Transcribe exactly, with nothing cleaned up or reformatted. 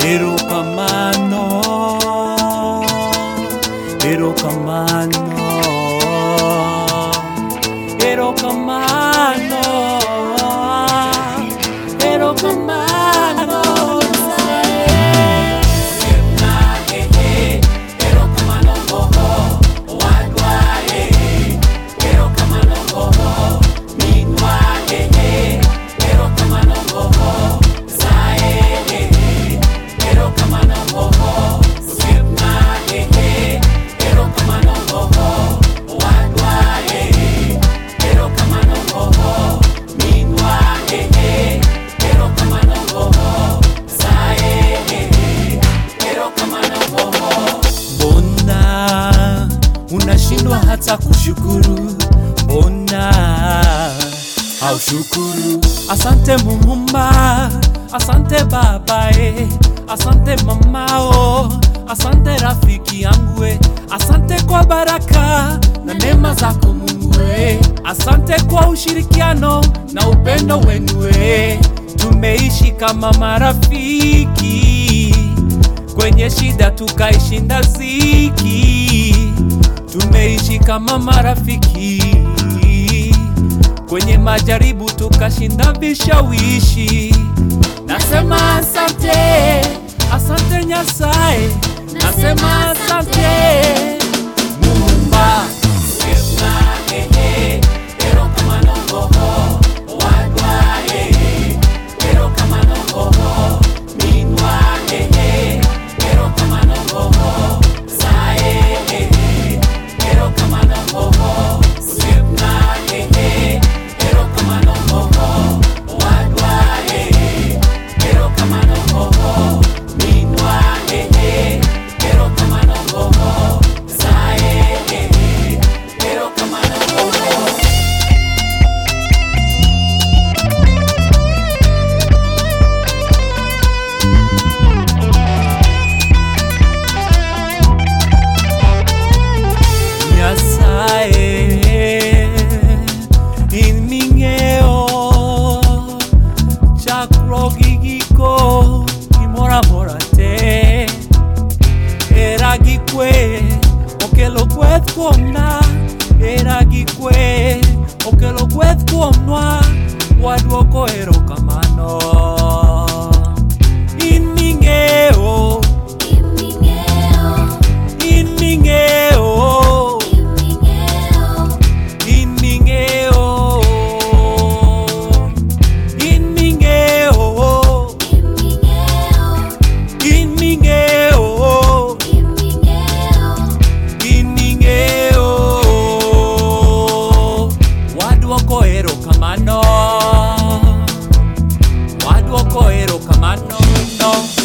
erokamano, erokamano, erokamano, erokamano. Unashindwa hata kushukuru, mbona haushukuru? Asante Muumba, asante Baba eh, asante mamao, asante rafiki yangu eh, asante kwa baraka na neema zako Mungu eh, asante kwa ushirikiano na upendo wenu eh, tumeishi kama marafiki, kwenye shida tukaishinda ziki. Tumeishi kama marafiki, kwenye majaribu tukashinda vishawishi. Nasema asante, asante Nyasaye, nasema asante Muumba. Giko kimora mora te era gikwe okelo kweth kuomna, era gikwe okelo kweth kuomnwa, waduoko erokamano. In ming'eyo, in ming'eyo, in ming'eyo, in ming'eyo, waduoko erokamano, waduoko erokamano no.